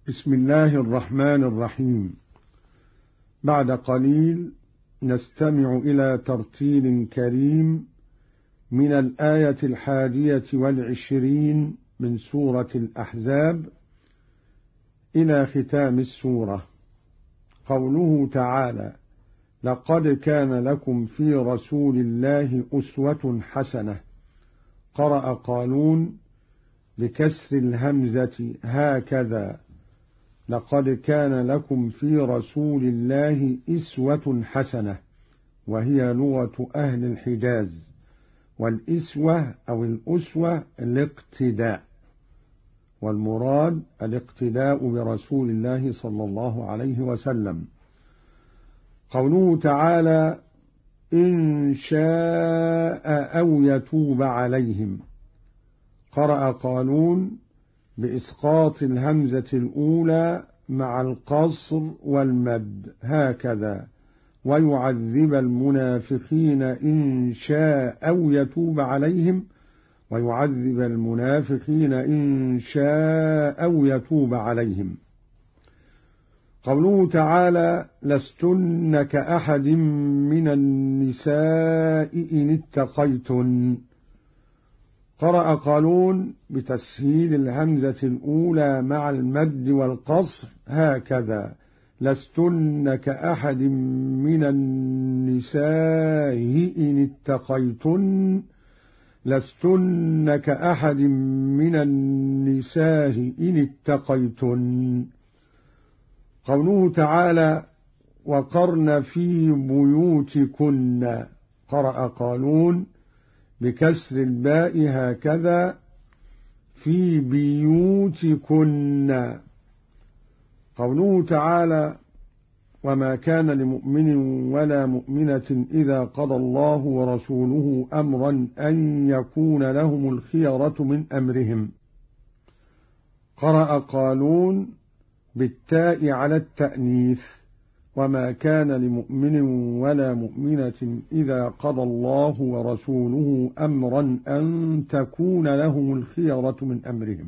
بسم الله الرحمن الرحيم. بعد قليل نستمع إلى ترتيل كريم من الآية 21 من سورة الأحزاب إلى ختام السورة. قوله تعالى: لقد كان لكم في رسول الله أسوة حسنة. قرأ قالون بكسر الهمزة هكذا: لقد كان لكم في رسول الله أسوة حسنة، وهي لغة أهل الحجاز، والإسوة أو الأسوة الاقتداء، والمراد الاقتداء برسول الله صلى الله عليه وسلم. قوله تعالى: إن شاء أو يتوب عليهم. قرأ قالون بإسقاط الهمزة الأولى مع القصر والمد هكذا: ويعذب المنافقين إن شاء أو يتوب عليهم، ويعذب المنافقين إن شاء أو يتوب عليهم. قوله تعالى: لستن كأحد من النساء إن اتقيتن. قرأ قالون بتسهيل الهمزة الأولى مع المد والقصر هكذا: لستن كأحد من النساء إن اتقيتن، لستن كأحد من النساء إن اتقيتن. قوله تعالى: وقرن في بيوتكن. قرأ قالون بكسر الباء هكذا: في بيوتكن. قوله تعالى: وما كان لمؤمن ولا مؤمنة إذا قضى الله ورسوله أمرا أن يكون لهم الخيرة من أمرهم. قرأ قالون بالتاء على التأنيث: وما كان لمؤمن ولا مؤمنة إذا قضى الله ورسوله أمرا أن تكون لهم الخيرة من أمرهم.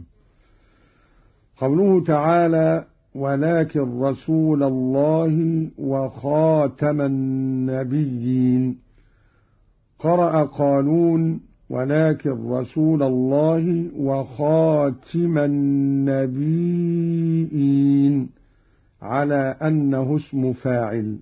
قوله تعالى: ولكن رسول الله وخاتم النبيين. قرأ قالون ولكن رسول الله وخاتم النبيين على أنه اسم فاعل.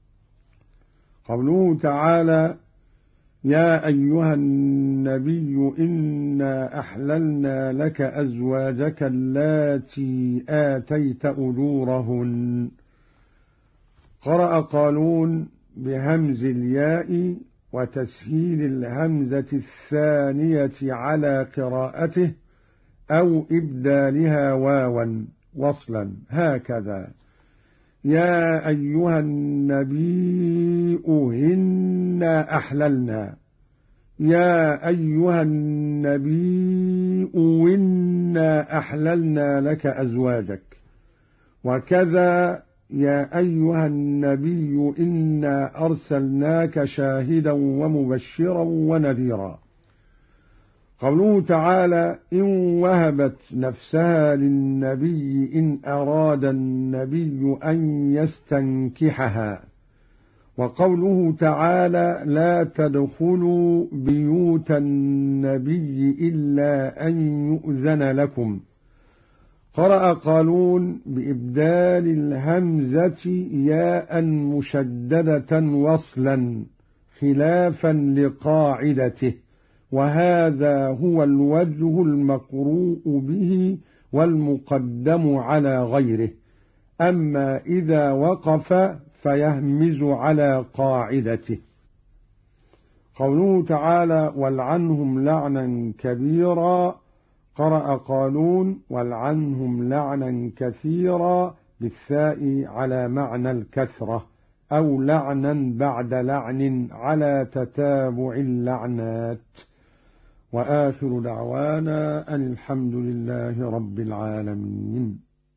قوله تعالى: يا أيها النبي إنا أحللنا لك أزواجك اللاتي آتيت أجورهن. قرأ قالون بهمز الياء وتسهيل الهمزة الثانية على قراءته أو إبدالها واوا وصلا هكذا: يا أيها النبي إنا أحللنا، يا أيها النبي إنا أحللنا لك أزواجك. وكذا يا أيها النبي إنا أرسلناك شاهدا ومبشرا ونذيرا. قوله تعالى: إن وهبت نفسها للنبي إن أراد النبي أن يستنكحها. وقوله تعالى: لا تدخلوا بيوت النبي إلا أن يؤذن لكم. قرأ قالون بإبدال الهمزة ياء مشددة وصلا خلافا لقاعدته، وهذا هو الوجه المقروء به والمقدم على غيره، أما إذا وقف فيهمز على قاعدته. قوله تعالى: والعنهم لعنا كبيرا. قرأ قالون والعنهم لعنا كثيرا بالثاء على معنى الكثرة، أو لعنا بعد لعن على تتابع اللعنات. وآخر دعوانا أن الحمد لله رب العالمين.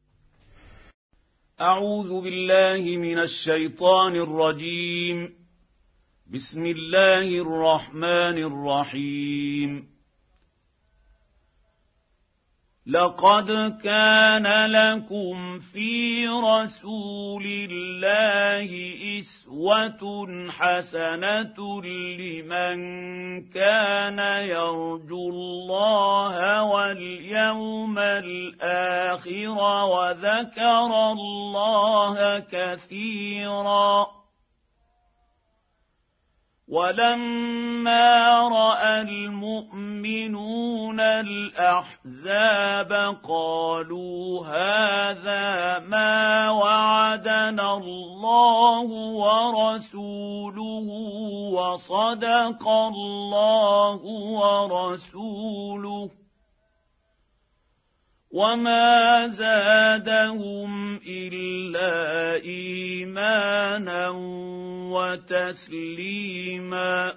أعوذ بالله من الشيطان الرجيم. بسم الله الرحمن الرحيم. لقد كان لكم في رسول الله أسوة حسنة لمن كان يرجو الله واليوم الآخر وذكر الله كثيرا. ولما رأى المؤمنون الأحزاب قالوا هذا ما وعدنا الله ورسوله وصدق الله ورسوله وما زادهم إلا إيمانا وتسليما.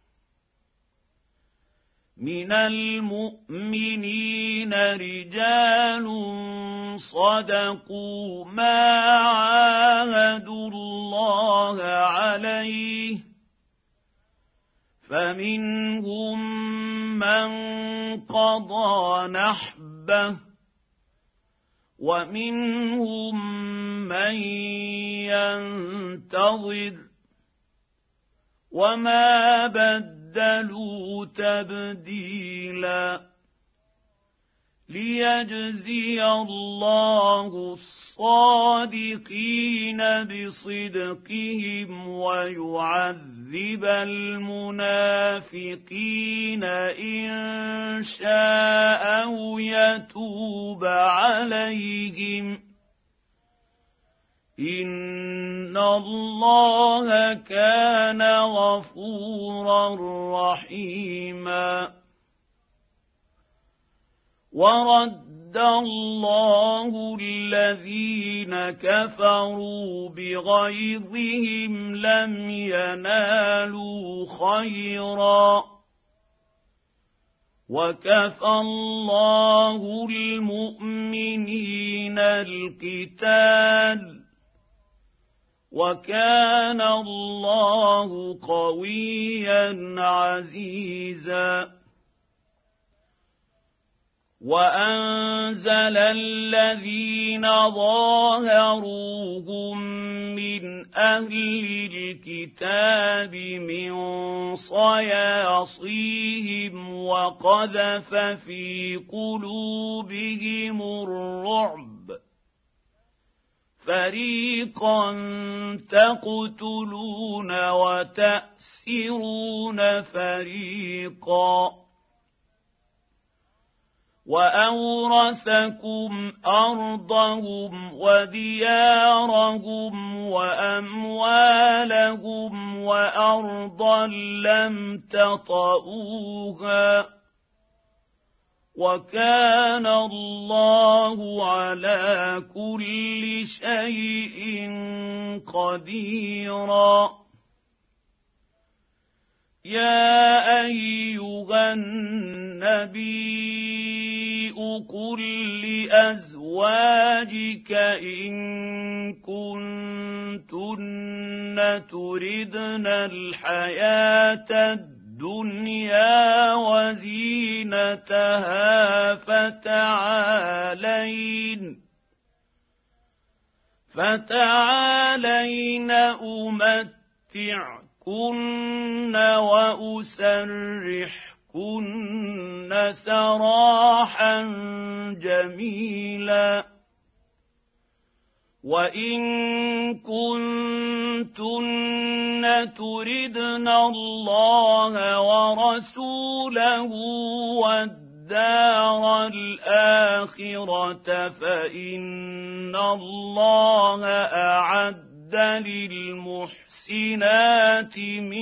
من المؤمنين رجال صدقوا ما عاهدوا الله عليه فمنهم من قضى نحبه ومنهم من ينتظر وما بدلوا تبديلا. ليجزي الله الصادقين بصدقهم ويعذب المنافقين إن شاء أو يتوب عليهم إن الله كان غفورا رحيما. ورد الله الذين كفروا بغيظهم لم ينالوا خيرا وكفى الله المؤمنين القتال وكان الله قويا عزيزا. وأنزل الذين ظاهروهم من أهل الكتاب من صياصيهم وقذف في قلوبهم الرعب فريقا تقتلون وتأسرون فريقا وأورثكم أرضهم وديارهم وأموالهم وأرضا لم تطئوها وكان الله على كل شيء قديرا. يا أيها النبي قل لأزواجك إن كنتن تردن الحياة الدنيا وزينتها فتعالين أمتعكن وأسرحكن سراحا جميلا. وإن كنتن تردن الله ورسوله والدار الآخرة فإن الله أعد للمحسنات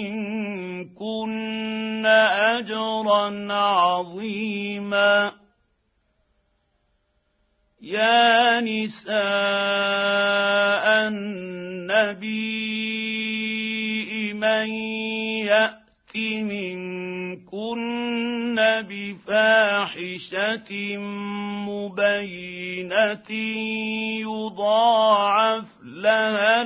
منكن أجرا عظيما. يا نساء النبي من يأت منكن بفاحشة مبينة يضاعف لها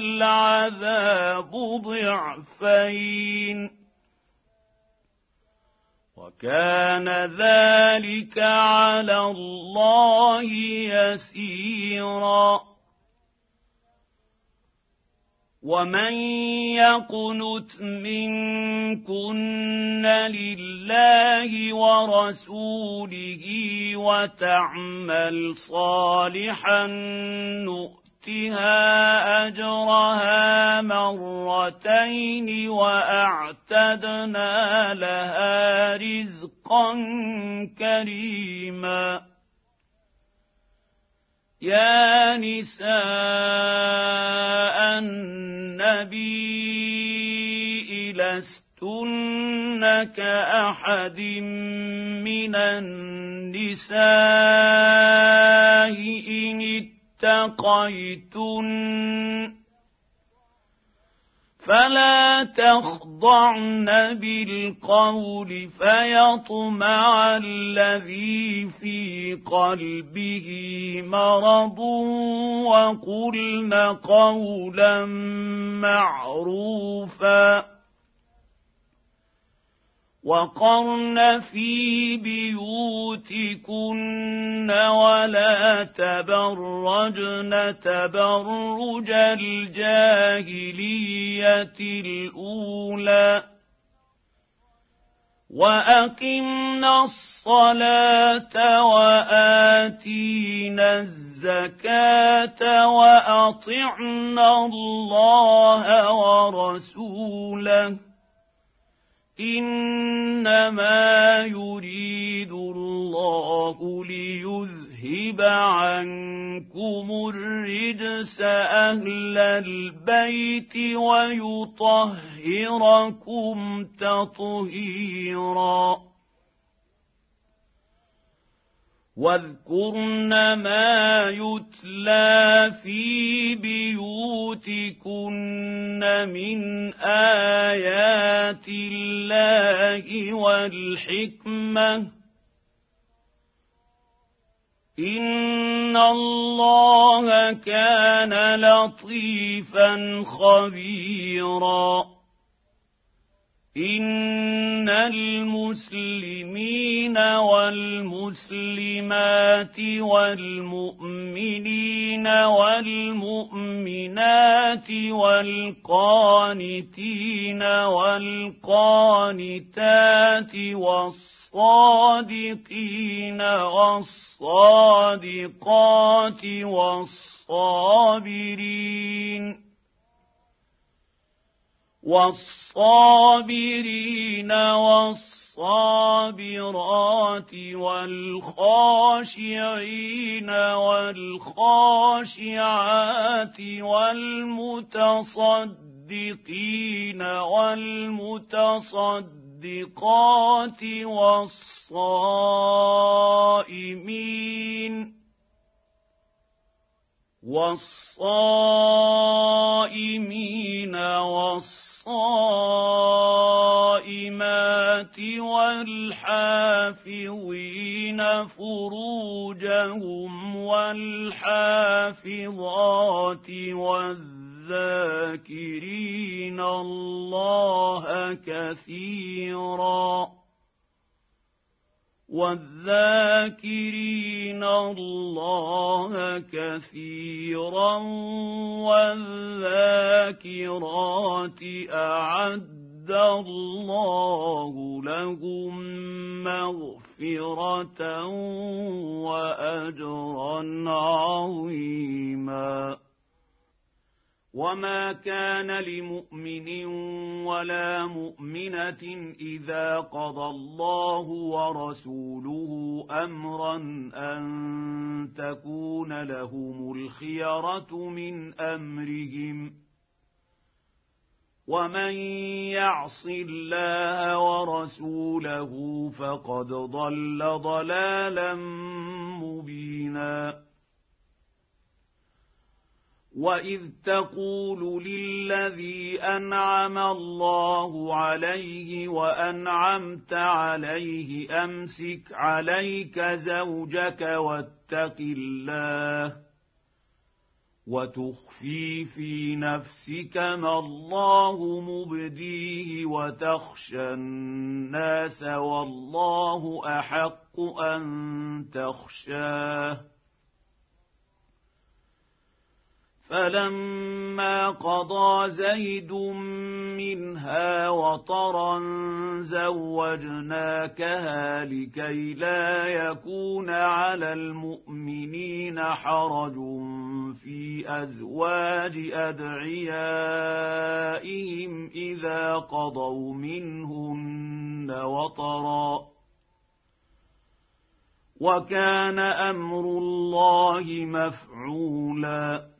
العذاب ضعفين وكان ذلك على الله يسيرا ومن يقنت منكن لله ورسوله وتعمل صالحا نؤتها أجرها مرتين وأعتدنا لها رزقا كريما يا نساء النبي لستن كأحد من النساء إن اتقيتن فلا تخضعن بالقول فيطمع الذي في قلبه مرض وقلن قولا معروفا وقرن في بيوتكن ولا تبرجن تبرج الجاهلية الأولى وأقمنا الصلاة وآتينا الزكاة وأطعنا الله ورسوله إنما يريد الله ليذهب عنكم الرجس أهل البيت ويطهركم تطهيرا واذكرن ما يتلى في بيوتكن من آيات الله والحكمة إن الله كان لطيفا خبيرا إن المسلمين والمسلمات والمؤمنين والمؤمنات والقانتين والقانتات والصادقين والصادقات والصابرين والصابرات والخاشعين والخاشعات والمتصدقين والمتصدقات والصائمين والصائمات والحافظين فروجهم والحافظات والذاكرين الله كثيرا والذاكرات أعد الله لهم مغفرة وأجرا عظيما وما كان لمؤمن ولا مؤمنة إذا قضى الله ورسوله أمرا أن تكون لهم الخيرة من أمرهم ومن يعص الله ورسوله فقد ضل ضلالا مبينا وإذ تقول للذي أنعم الله عليه وأنعمت عليه أمسك عليك زوجك واتق الله وتخفي في نفسك ما الله مبديه وتخشى الناس والله أحق أن تخشاه. فلما قضى زيد منها وطرا زوجناكها لكي لا يكون على المؤمنين حرج في أزواج أدعيائهم إذا قضوا منهن وطرا وكان أمر الله مفعولا.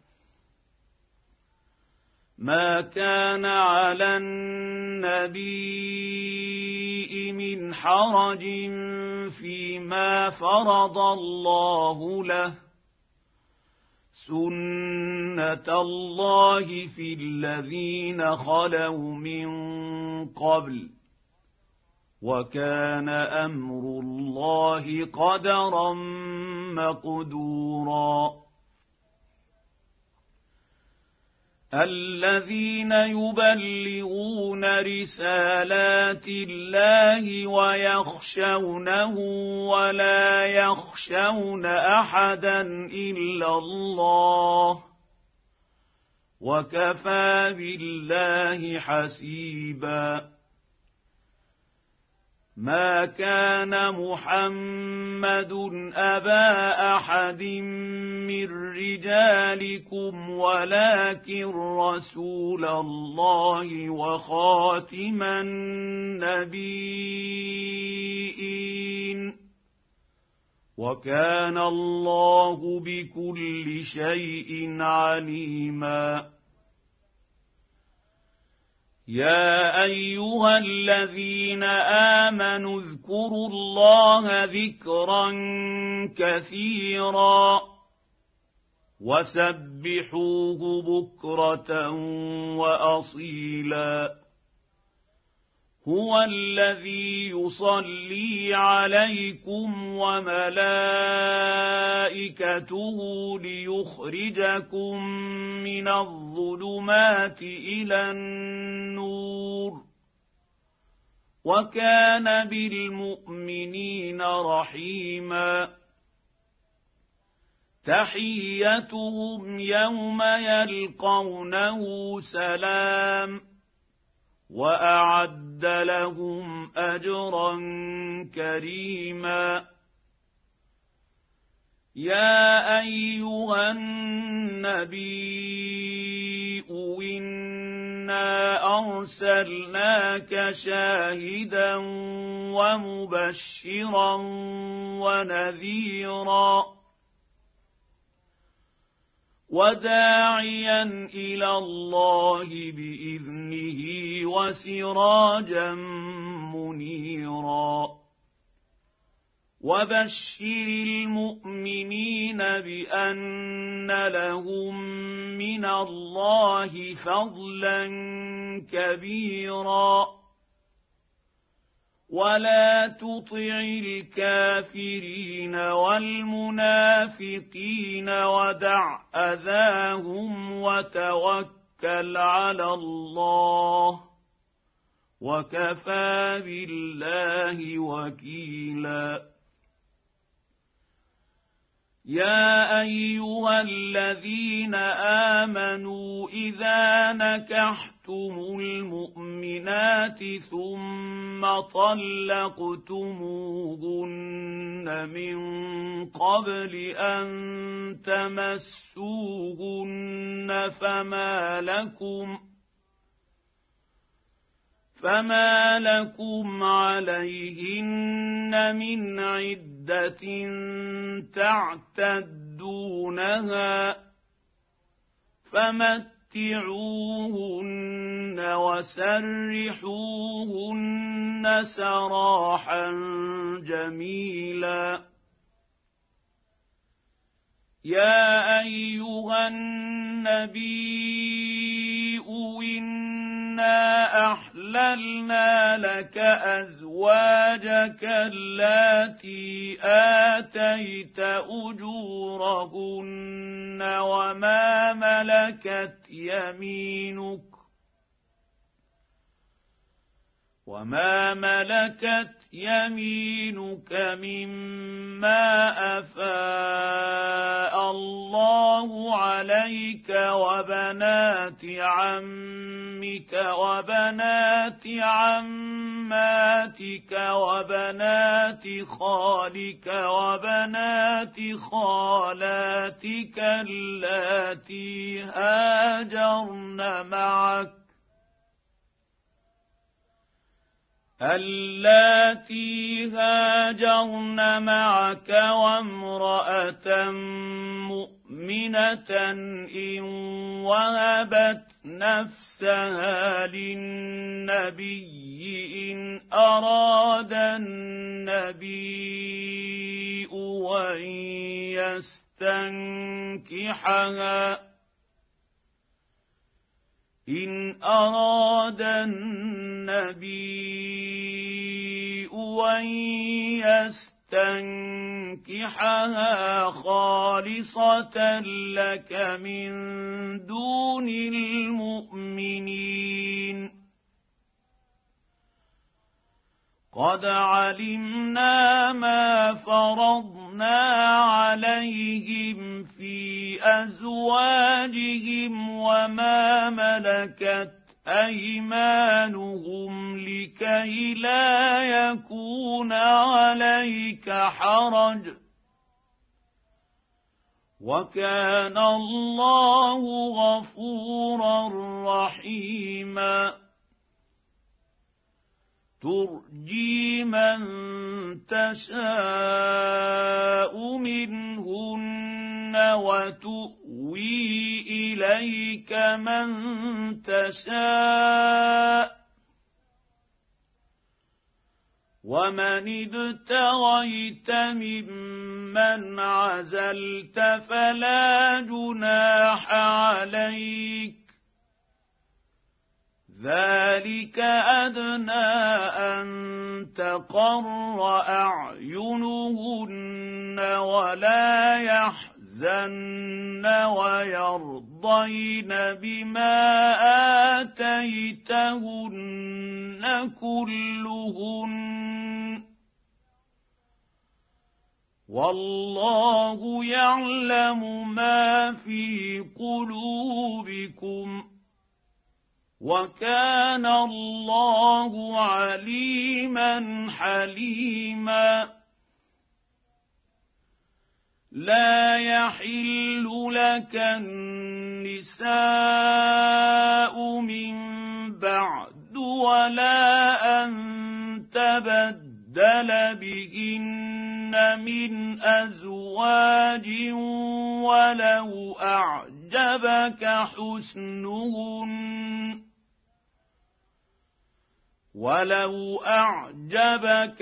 ما كان على النبي من حرج فيما فرض الله له سنة الله في الذين خلوا من قبل وكان أمر الله قدرا مقدورا. الذين يبلغون رسالات الله ويخشونه ولا يخشون أحدا إلا الله وكفى بالله حسيبا. ما كان محمد أبا أحد من رجالكم ولكن رسول الله وخاتم النبيين وكان الله بكل شيء عليما. يا أيها الذين آمنوا اذكروا الله ذكرا كثيرا وسبحوه بكرة وأصيلا. هو الذي يصلي عليكم وملائكته ليخرجكم من الظلمات إلى النور وكان بالمؤمنين رحيما. تحيتهم يوم يلقونه سلام وأعد لهم أجرا كريما. يا أيها النبي إنا أرسلناك شاهدا ومبشرا ونذيرا وداعيا إلى الله بإذنه وسراجا منيرا. وبشر المؤمنين بأن لهم من الله فضلا كبيرا ولا تطع الكافرين والمنافقين ودع أذاهم وتوكل على الله وكفى بالله وكيلا. يا أيها الذين آمنوا إذا نكحتم المؤمنات ثم طلقتموهن من قبل أن تمسوهن فما لكم عليهن من عدة تعتدونها فمتعوهن وسرحوهن سراحا جميلا. يا أيها النبي إنا أحللنا لك أزواجك اللاتي آتيت أجورهن وما ملكت يمينك وما ملكت يمينك مما أفاء الله عليك وبنات عمك وبنات عماتك وبنات خالك وبنات خالاتك اللاتي هاجرن معك وامرأة مؤمنة إن وهبت نفسها للنبي إن أراد النبي أن يستنكحها إن أراد النبي أن يستنكحها خالصة لك من دون المؤمنين قد علمنا ما فرضنا عليهم في أزواجهم وما ملكت أيمانهم لكي لا يكون عليك حرج وكان الله غفورا رحيما ترجي من تشاء منهن وتؤوي إليك من تشاء ومن ابتغيت ممن عزلت فلا جناح عليك ذلك أدنى أن تقر أعينهن ولا يحزن ويرضين بما آتيتهن كلهن والله يعلم ما في قلوبكم وكان الله عليما حليما لا يحل لك النساء من بعد ولا أن تبدل بهن من أزواج ولو أعجبك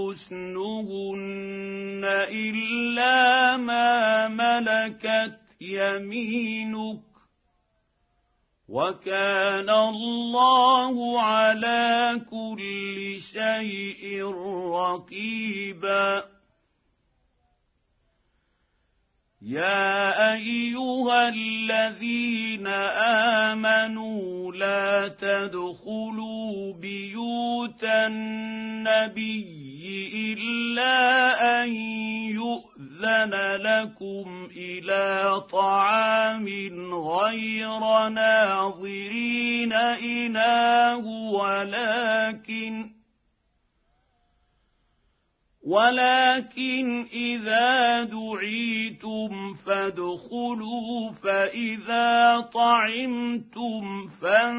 حسنهن إلا ما ملكت يمينك وكان الله على كل شيء رقيبا يا أيها الذين آمنوا لا تدخلوا بيوت النبي إلا أن يؤذن لكم إلى طعام غير ناظرين إناه ولكن إذا دعيتم فادخلوا فإذا طعمتم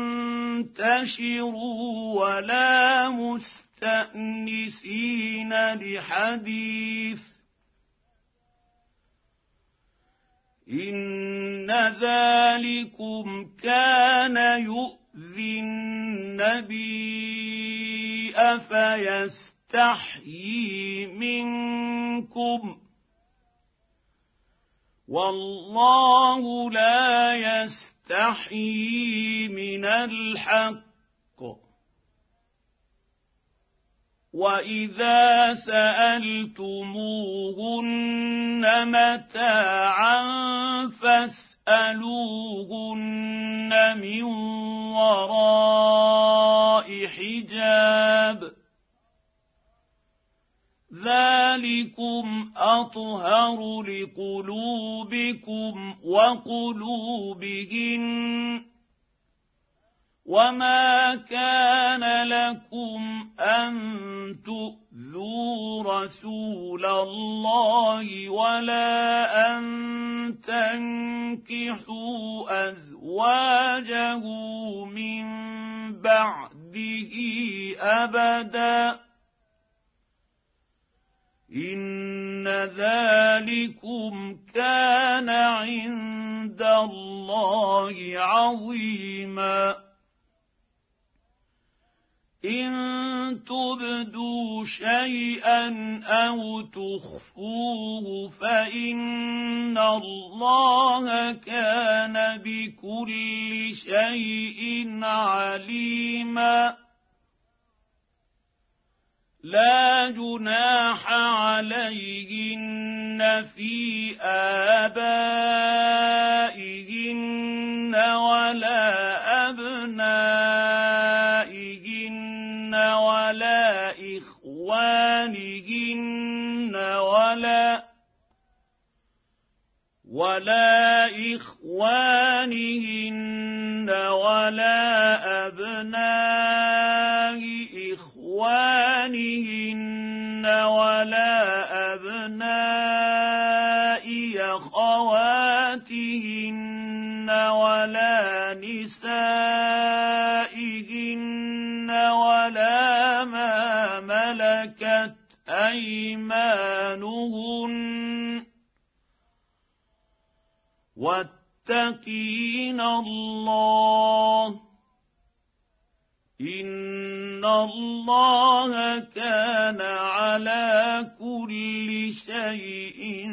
فانتشروا ولا مستأنسين لحديث إن ذلكم كان يؤذي النبي أفيستحيي منكم والله لا يستحيي من الحق وإذا سألتموهن متاعا فاسألوهن من وراء حجاب ذلكم أطهر لقلوبكم وقلوبهن وما كان لكم أن تؤذوا رسول الله ولا أن تنكحوا أزواجه من بعده أبدا إن ذلكم كان عند الله عظيما إن تبدوا شيئا أو تخفوه فإن الله كان بكل شيء عليما لا جناح عليهن في آبائهن ولا أبنائهن ولا إخوانهن ولا أبناء إخوانهن ولا أبناء أخواتهن ولا نسائهن ولا ما ملكت أيمانهن واتقين الله إن الله كان على كل شيء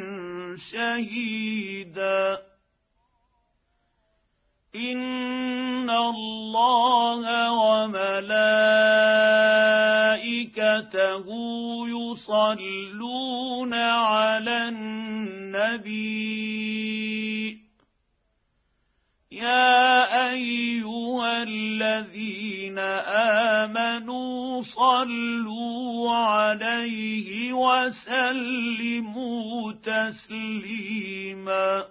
شهيدا إن الله وملائكته يصلون على النبي يا أيها الذين آمنوا صلوا عليه وسلموا تسليما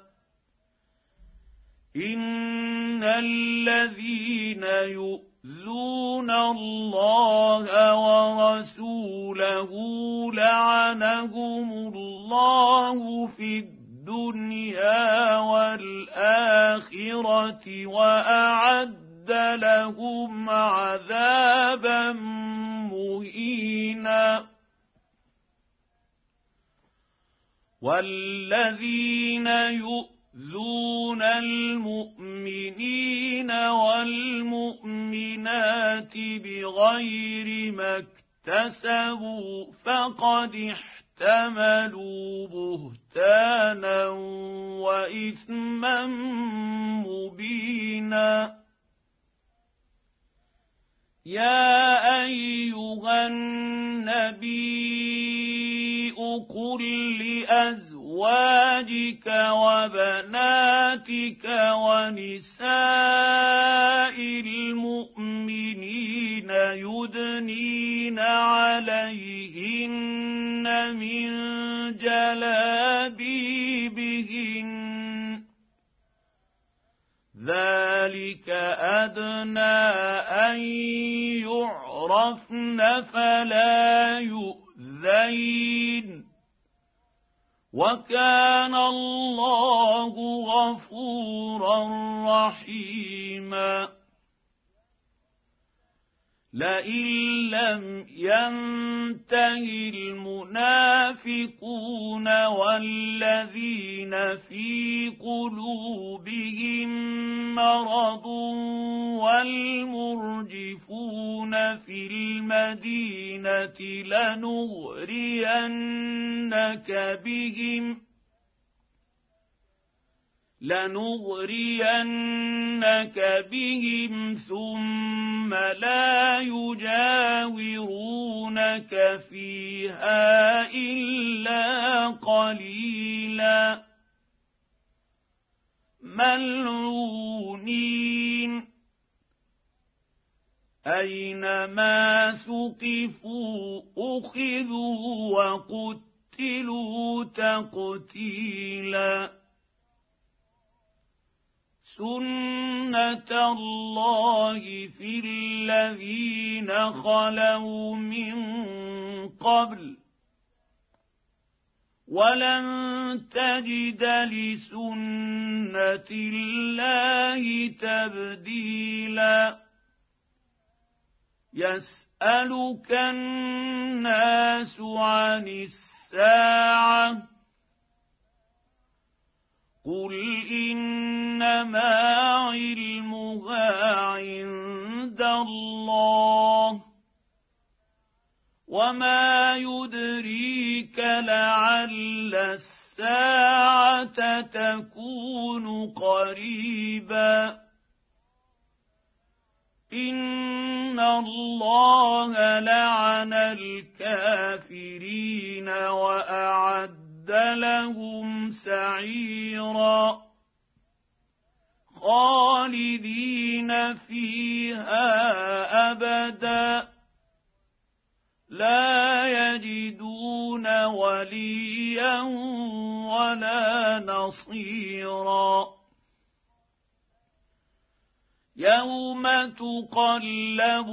إن الذين يؤذون الله ورسوله لعنهم الله في الدنيا والآخرة وأعد لهم عذابا مهينا والذين يؤذون المؤمنين والمؤمنات بغير ما اكتسبوا فقد احتملوا بهتانا وإثما مبينا يا أيها النبي قل لأزواجك وبناتك ونساء المؤمنين يدنين عليهن من جلابيبهن ذلك أدنى أن يعرفن فلا يؤذين وكان الله غفورا رحيما لئن لم ينته المنافقون والذين في قلوبهم مرض والمرجفون في المدينة لنغرينك بهم ثم لا يجاورونك فيها إلا قليلا ملعونين أينما ثقفوا أخذوا وقتلوا تقتيلا سنة الله في الذين خلوا من قبل ولن تجد لسنة الله تبديلا يسألك الناس عن الساعة قل إنما علمها عند الله وما يدريك لعل الساعة تكون قريبا إن الله لعن الكافرين وأعد لهم سعيرا خالدين فيها أبدا لا يجدون وليا ولا نصيرا يوم تقلب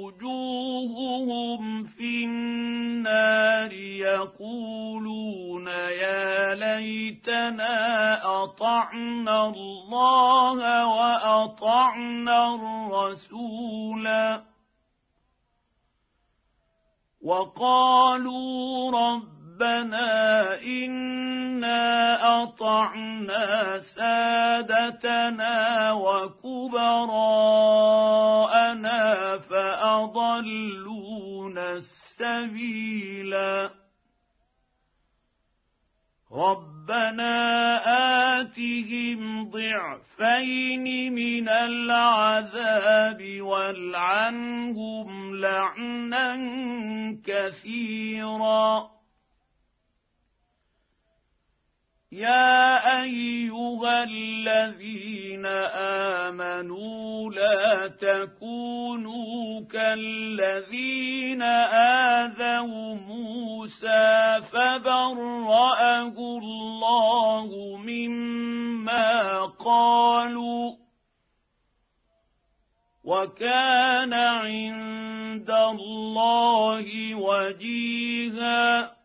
وجوههم في النار يقولون يا ليتنا أطعنا الله وأطعنا الرسولا وقالوا ربنا إنا أطعنا سادتنا وكبراءنا فأضلونا السبيلا ربنا آتهم ضعفين من العذاب والعنهم لعنا كثيرا يا أيها الذين آمنوا لا تكونوا كالذين آذوا موسى فبرأه الله مما قالوا وكان عند الله وجيها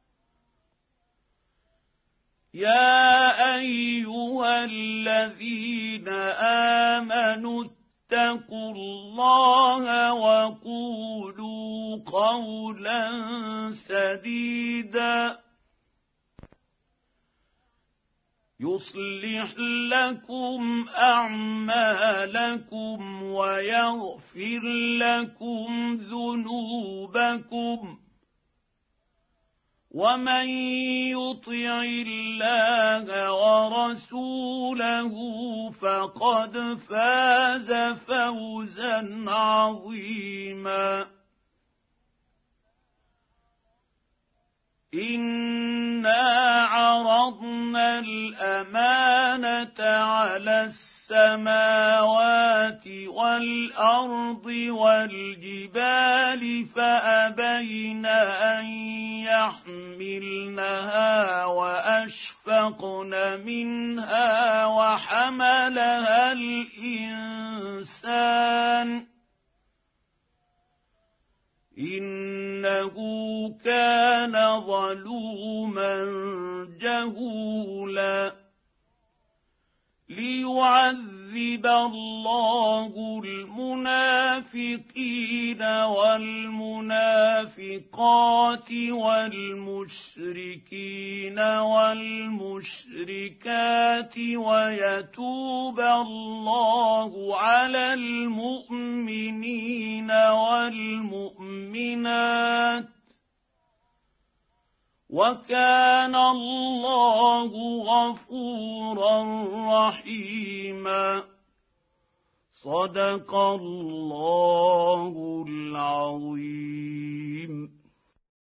يا أيها الذين آمنوا اتقوا الله وقولوا قولا سديدا يصلح لكم أعمالكم ويغفر لكم ذنوبكم ومن يطع الله ورسوله فقد فاز فوزا عظيما إنا عرضنا الأمانة على السماوات والأرض والجبال فأبين أن يحملنها وأشفقن منها وحملها الإنسان إنه كان ظلوما جهولا ليعذب الله المنافقين والمنافقات والمشركين والمشركات ويتوب الله على المؤمنين والمؤمنات وكان الله غفورا رحيما. صدق الله العظيم.